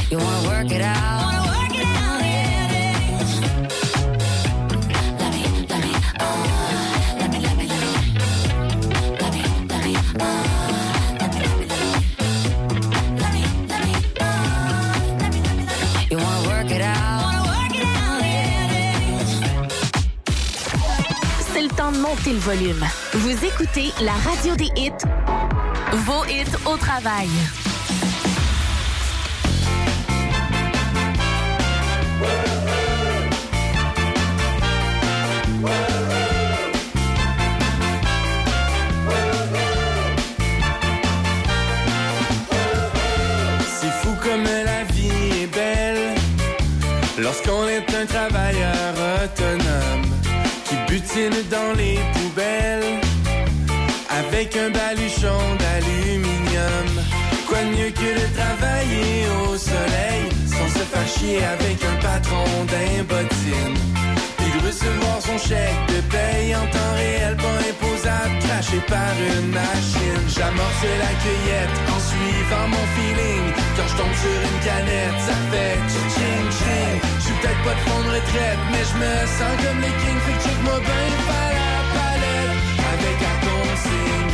You wanna work it out. C'est le temps de monter le volume. Vous écoutez la radio des hits. Vos hits au travail. C'est fou comme la vie est belle lorsqu'on est un travailleur autonome qui butine dans les poubelles avec un baluchon d'aluminium. Quoi de mieux que de travailler au soleil sans se faire chier avec un patron d'imbotine, puis de recevoir son chèque de paye en temps réel pas imposable craché par une machine. J'amorce la cueillette en suivant mon feeling. Quand je tombe sur une canette, ça fait tching-ching. J'suis peut-être pas de fond de retraite, mais je me sens comme les kings. Fait que check-moi bien par la palette avec la consigne.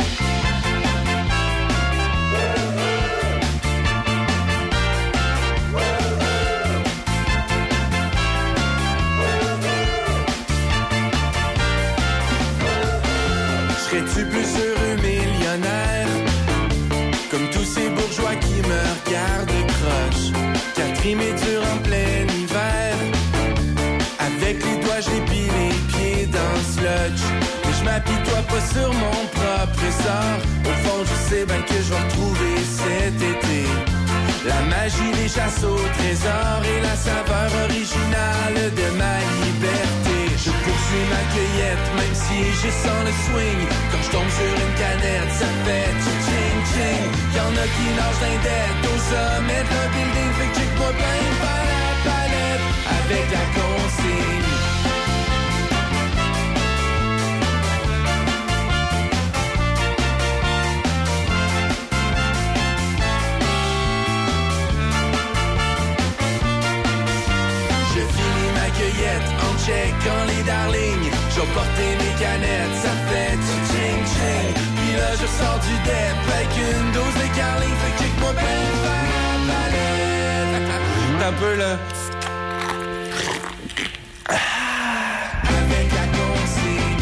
Serais-tu plus heureux millionnaire comme tous ces bourgeois qui me regardent croche? Catherine est dur en plein hiver. Avec les doigts j'épile les pieds dans le sludge. Mais je m'apitoie pas sur mon propre sort. Au fond je sais bien que je vais retrouver cet été la magie des chasses au trésor et la saveur originale de ma liberté. Je poursuis ma cueillette même si je sens le swing. Quand je tombe sur une canette, ça fait tching-ching. Y'en a qui nagent d'indette au sommet d'un building. Fait que check-moi bien par la palette avec la consigne. En checkant les darlings, je vais porter mes canettes, ça fait tching-ching. Puis là je sors du dep avec une dose de carling. Fait que check-moi bien par la palette. T'as un peu là. Avec la consigne.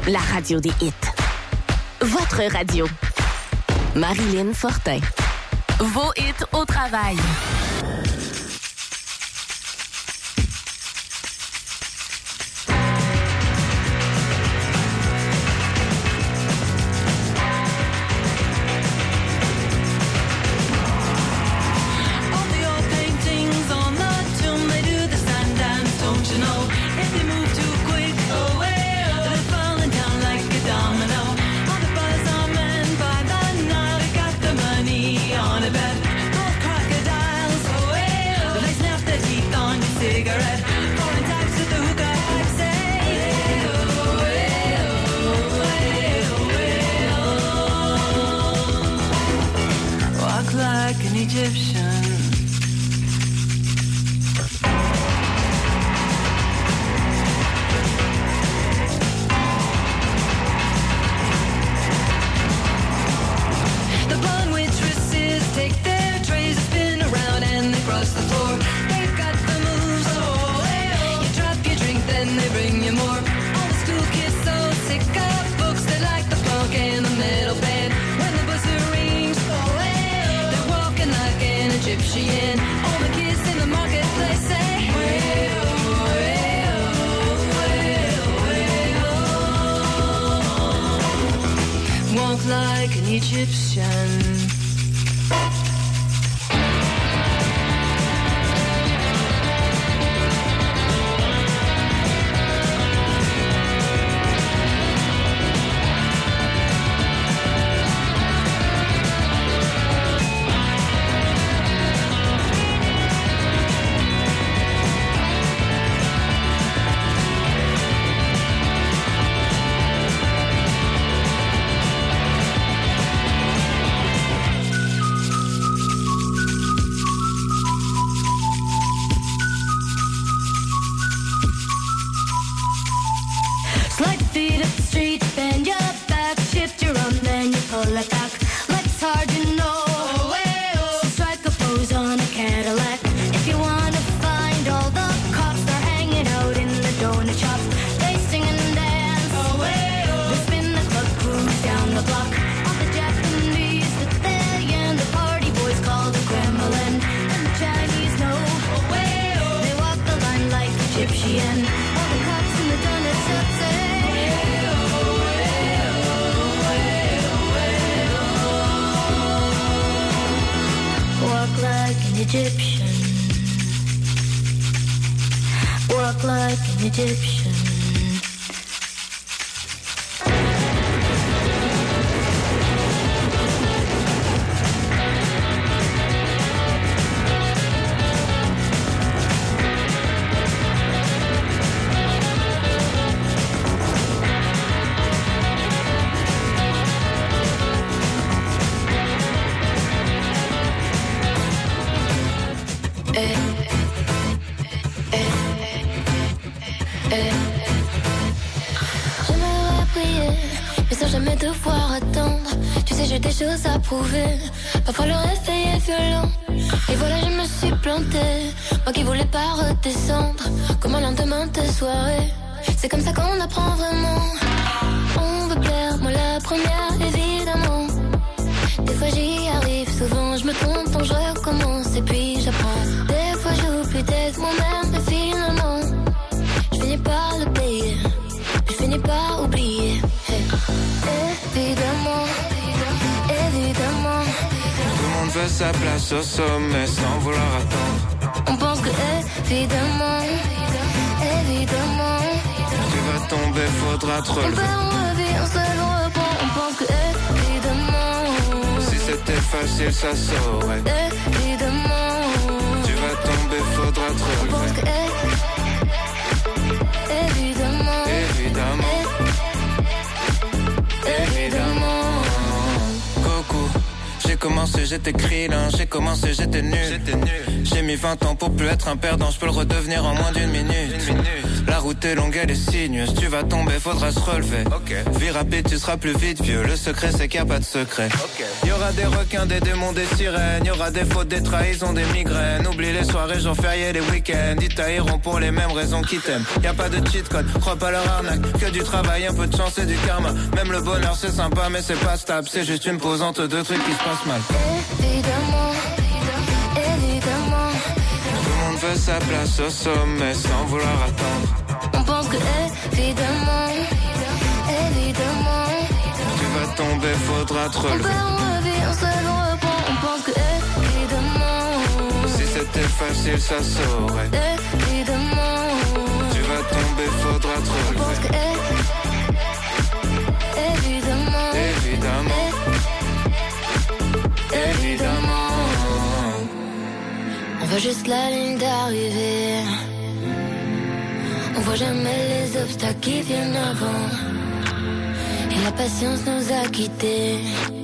la radio des hits. Votre radio. Marilyn Fortin. Vos hits au travail. Parfois le réveil est violent. Et voilà je me suis plantée. Moi qui voulais pas redescendre. Comme un lendemain de soirée. C'est comme ça qu'on apprend vraiment. On veut plaire, moi la première évidemment. Des fois j'y arrive, souvent je me trompe, donc je recommence. Et puis j'apprends. Des fois j'oublie d'être moi-même. Mais finalement je finis par le payer. Je finis par oublier. Hey. Évidemment. Tout le monde veut sa place au sommet sans vouloir attendre. On pense que évidemment, tu vas tomber, faudra te relever. On perd, on revient, on se reprend. On pense que évidemment, si c'était facile ça saurait. Évidemment, tu vas tomber, faudra te relever. On pense que évidemment, commencé, j'étais krillin. J'ai commencé, j'étais nul. J'ai mis 20 ans pour plus être un perdant. Je peux le redevenir en moins d'une minute. La route est longue, elle est sinueuse. Tu vas tomber, faudra se relever. Vie rapide, tu seras plus vite vieux. Le secret, c'est qu'il n'y a pas de secret. Y'aura des requins, des démons, des sirènes. Y'aura des fautes, des trahisons, des migraines. Oublie les soirées, jours fériés, les week-ends. Ils tailleront pour les mêmes raisons qu'ils t'aiment. Y'a pas de cheat code, crois pas leur arnaque. Que du travail, un peu de chance et du karma. Même le bonheur, c'est sympa, mais c'est pas stable. C'est juste une pause entre deux trucs qui se passent mal. Évidemment, évidemment. Tout le monde veut sa place au sommet sans vouloir attendre. On pense que évidemment, évidemment. Tu vas tomber, faudra te On relever. perd, on revit, on se lève, on reprend. On pense que évidemment. Si c'était facile, ça saurait. Évidemment. Tu vas tomber, faudra te On pense relever. que évidemment. Évidemment. Évidemment. On voit juste la ligne d'arrivée. On voit jamais les obstacles qui viennent avant. Et la patience nous a quittés.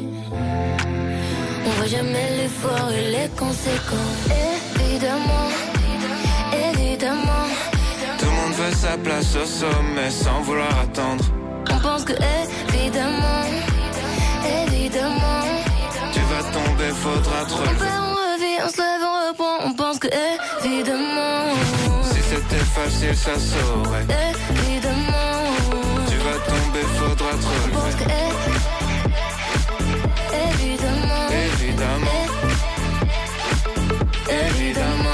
On voit jamais l'effort et les conséquences. Évidemment, évidemment. Tout le monde veut sa place au sommet sans vouloir attendre. On pense que évidemment, évidemment. Tu vas tomber, faudra te On relever. perd, on revit, on se lève, on reprend. On pense que évidemment. Si c'était facile, ça saurait. Évidemment. Tu vas tomber, faudra te On pense relever. que évidemment. Évidemment. Évidemment.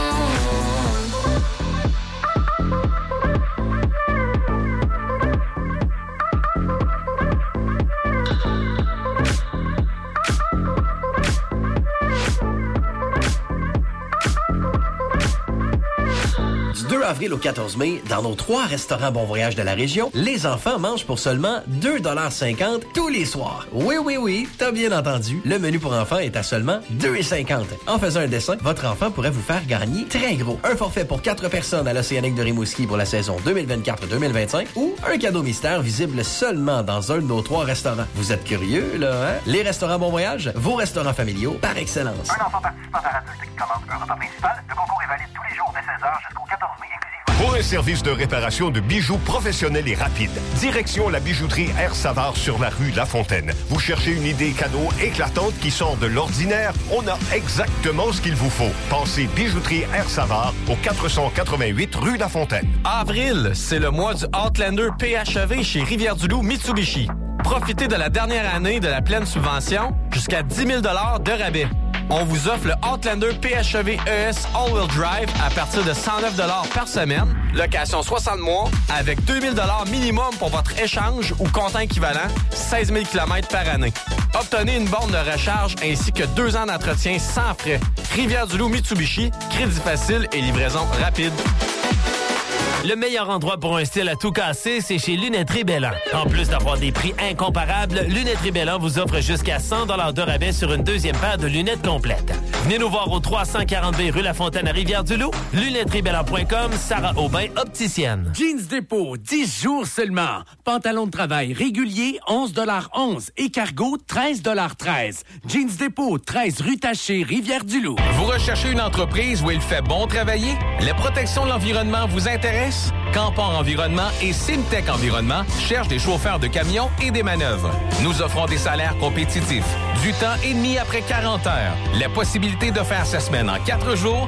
Du 2 avril au 14 mai, dans nos 3 restaurants Bon Voyage de la région, les enfants mangent pour seulement 2,50 $ tous les soirs. Oui, t'as bien entendu. Le menu pour enfants est à seulement 2,50 $. En faisant un dessin, votre enfant pourrait vous faire gagner très gros. Un forfait pour 4 personnes à l'Océanique de Rimouski pour la saison 2024-2025 ou un cadeau mystère visible seulement dans un de nos 3 restaurants. Vous êtes curieux, là, hein? Les restaurants Bon Voyage, vos restaurants familiaux par excellence. Un enfant participant par adulte qui commande un repas principal, le concours est valide tous les jours dès 16h jusqu'au 14 mai inclusivement. Pour un service de réparation de bijoux professionnel et rapide, direction la bijouterie Air Savard sur la rue La Fontaine. Vous cherchez une idée cadeau éclatante qui sort de l'ordinaire? On a exactement ce qu'il vous faut. Pensez bijouterie Air Savard au 488 rue La Fontaine. Avril, c'est le mois du Outlander PHEV chez Rivière-du-Loup Mitsubishi. Profitez de la dernière année de la pleine subvention, jusqu'à 10 000 $ de rabais. On vous offre le Outlander PHEV ES All-Wheel Drive à partir de 109 $ par semaine, location 60 mois, avec 2 000 $ minimum pour votre échange ou comptant équivalent, 16 000 km par année. Obtenez une borne de recharge ainsi que 2 ans d'entretien sans frais. Rivière-du-Loup Mitsubishi, crédit facile et livraison rapide. Le meilleur endroit pour un style à tout casser, c'est chez Lunetterie Bellan. En plus d'avoir des prix incomparables, Lunetterie Bellan vous offre jusqu'à 100 $ de rabais sur une deuxième paire de lunettes complètes. Venez nous voir au 340B rue La Fontaine à Rivière-du-Loup, lunetteriebellan.com, Sarah Aubin, opticienne. Jeans Dépôt, 10 jours seulement. Pantalon de travail régulier, 11,11 $ et cargo, 13,13 $. Jeans Dépôt, 13 rue Taché, Rivière-du-Loup. Vous recherchez une entreprise où il fait bon travailler? La protection de l'environnement vous intéresse? Campor Environnement et Simtech Environnement cherchent des chauffeurs de camions et des manœuvres. Nous offrons des salaires compétitifs, du temps et demi après 40 heures, la possibilité de faire sa semaine en 4 jours